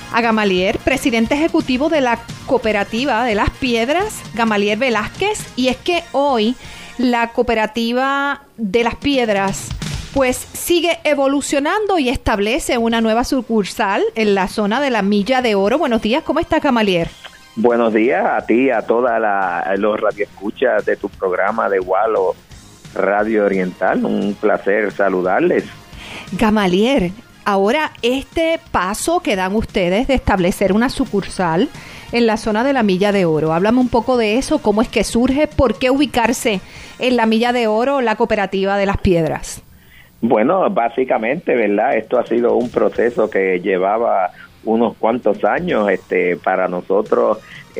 a Gamaliel, presidente ejecutivo de la cooperativa de Las Piedras, Gamaliel Velázquez, y es que hoy la cooperativa de Las Piedras pues sigue evolucionando y establece una nueva sucursal en la zona de la Milla de Oro. Buenos días, ¿cómo está Gamaliel? Buenos días a ti y a todos los radioescuchas de tu programa de Walo Radio Oriental. Un placer saludarles. Gamaliel, ahora este paso que dan ustedes de establecer una sucursal en la zona de la Milla de Oro. Háblame un poco de eso, cómo es que surge, por qué ubicarse en la Milla de Oro la cooperativa de Las Piedras. Bueno, básicamente, ¿verdad? Esto ha sido un proceso que llevaba unos cuantos años. Para nosotros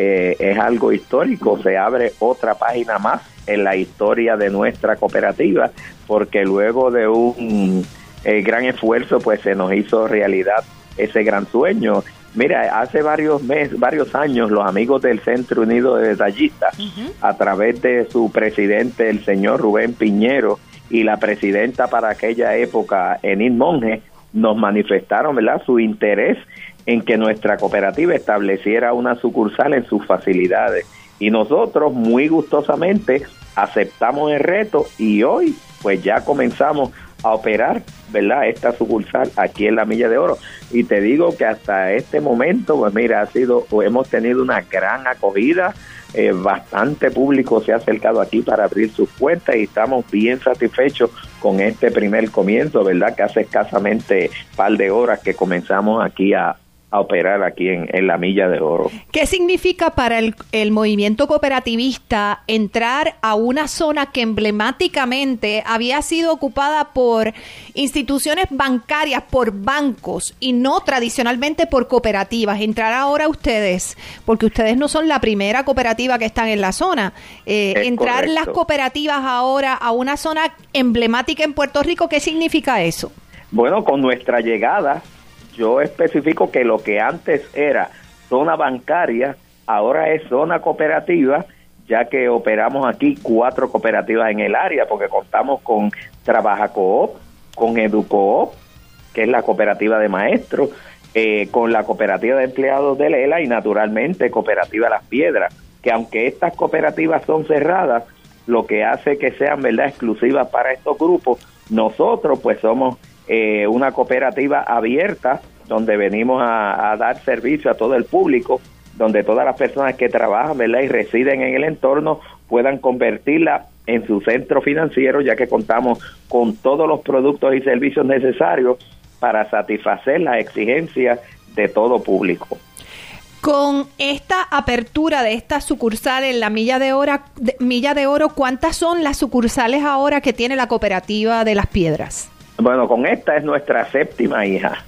es algo histórico. Se abre otra página más en la historia de nuestra cooperativa, porque luego de un gran esfuerzo, pues se nos hizo realidad ese gran sueño. Mira, hace varios años, los amigos del Centro Unido de Detallistas, a través de su presidente, el señor Rubén Piñero, y la presidenta para aquella época, Enid Monge, nos manifestaron, ¿verdad?, su interés en que nuestra cooperativa estableciera una sucursal en sus facilidades. Y nosotros muy gustosamente aceptamos el reto y hoy pues ya comenzamos a operar, ¿verdad?, esta sucursal aquí en la Milla de Oro. Y te digo que hasta este momento, pues mira, hemos tenido una gran acogida. Bastante público se ha acercado aquí para abrir sus puertas y estamos bien satisfechos con este primer comienzo, ¿verdad?, que hace escasamente par de horas que comenzamos aquí a operar aquí en la Milla de Oro. ¿Qué significa para el movimiento cooperativista entrar a una zona que emblemáticamente había sido ocupada por instituciones bancarias, por bancos y no tradicionalmente por cooperativas? Entrar ahora ustedes, porque ustedes no son la primera cooperativa que están en la zona, entrar correcto. Las cooperativas ahora a una zona emblemática en Puerto Rico, ¿qué significa eso? Bueno, con nuestra llegada, yo especifico que lo que antes era zona bancaria, ahora es zona cooperativa, ya que operamos aquí 4 cooperativas en el área, porque contamos con Trabaja Coop, con Educoop, que es la cooperativa de maestros, con la cooperativa de empleados de Lela y naturalmente Cooperativa Las Piedras, que aunque estas cooperativas son cerradas, lo que hace que sean, ¿verdad?, exclusivas para estos grupos, nosotros pues somos una cooperativa abierta donde venimos a dar servicio a todo el público, donde todas las personas que trabajan, ¿verdad?, y residen en el entorno puedan convertirla en su centro financiero, ya que contamos con todos los productos y servicios necesarios para satisfacer las exigencias de todo público. Con esta apertura de esta sucursal en la Milla de Oro, ¿cuántas son las sucursales ahora que tiene la cooperativa de Las Piedras? Bueno, con esta es nuestra séptima hija.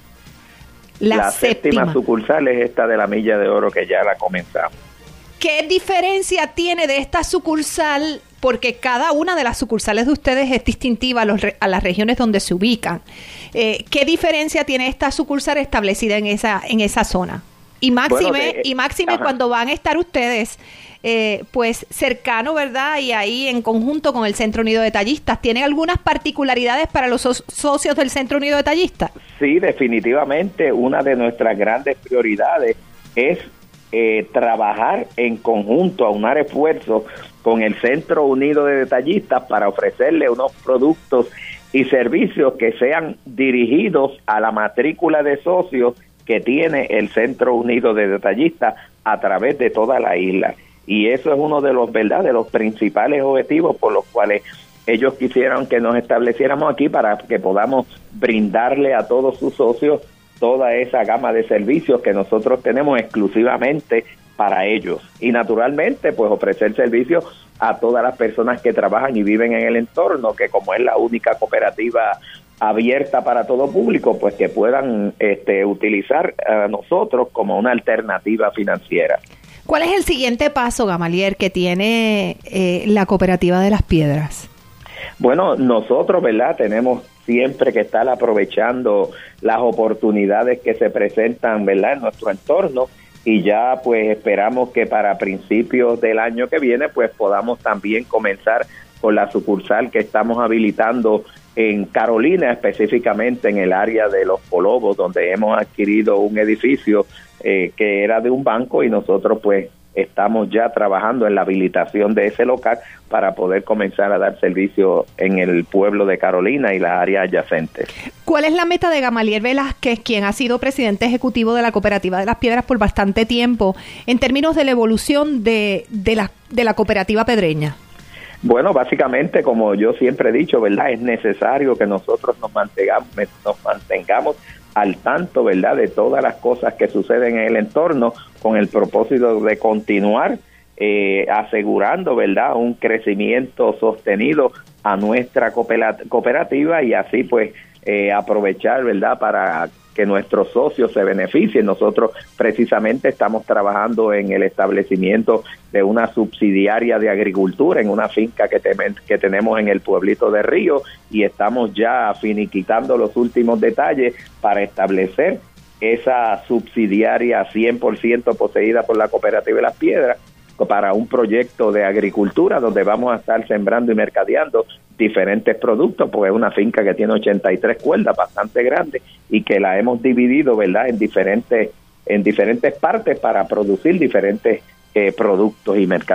La séptima sucursal es esta de la Milla de Oro, que ya la comenzamos. ¿Qué diferencia tiene de esta sucursal? Porque cada una de las sucursales de ustedes es distintiva a las regiones donde se ubican. ¿Qué diferencia tiene esta sucursal establecida en esa zona? Y máxime cuando van a estar ustedes pues cercano, ¿verdad?, y ahí en conjunto con el Centro Unido de Detallistas. ¿Tienen algunas particularidades para los socios del Centro Unido de Detallistas? Sí, definitivamente una de nuestras grandes prioridades es trabajar en conjunto, aunar esfuerzos con el Centro Unido de Detallistas para ofrecerle unos productos y servicios que sean dirigidos a la matrícula de socios que tiene el Centro Unido de Detallistas a través de toda la isla. Y eso es uno de los, ¿verdad?, de los principales objetivos por los cuales ellos quisieron que nos estableciéramos aquí, para que podamos brindarle a todos sus socios toda esa gama de servicios que nosotros tenemos exclusivamente para ellos. Y naturalmente, pues ofrecer servicios a todas las personas que trabajan y viven en el entorno, que como es la única cooperativa abierta para todo público, pues que puedan utilizar a nosotros como una alternativa financiera. ¿Cuál es el siguiente paso, Gamaliel, que tiene la cooperativa de Las Piedras? Bueno, nosotros, ¿verdad?, tenemos siempre que estar aprovechando las oportunidades que se presentan, ¿verdad?, en nuestro entorno, y ya pues esperamos que para principios del año que viene pues podamos también comenzar con la sucursal que estamos habilitando en Carolina, específicamente en el área de Los Colobos, donde hemos adquirido un edificio que era de un banco, y nosotros pues estamos ya trabajando en la habilitación de ese local para poder comenzar a dar servicio en el pueblo de Carolina y las áreas adyacentes. ¿Cuál es la meta de Gamaliel Velázquez, quien ha sido presidente ejecutivo de la Cooperativa de las Piedras por bastante tiempo, en términos de la evolución de la cooperativa pedreña? Bueno, básicamente, como yo siempre he dicho, ¿verdad?, es necesario que nosotros nos mantengamos al tanto, ¿verdad?, de todas las cosas que suceden en el entorno, con el propósito de continuar asegurando, ¿verdad?, un crecimiento sostenido a nuestra cooperativa, y así pues aprovechar, ¿verdad?, para que nuestros socios se beneficien. Nosotros precisamente estamos trabajando en el establecimiento de una subsidiaria de agricultura en una finca que tenemos en el pueblito de Río, y estamos ya finiquitando los últimos detalles para establecer esa subsidiaria 100% poseída por la Cooperativa de las Piedras para un proyecto de agricultura donde vamos a estar sembrando y mercadeando diferentes productos, porque es una finca que tiene 83 cuerdas, bastante grande, y que la hemos dividido, ¿verdad?, en diferentes partes para producir diferentes productos y mercadeos.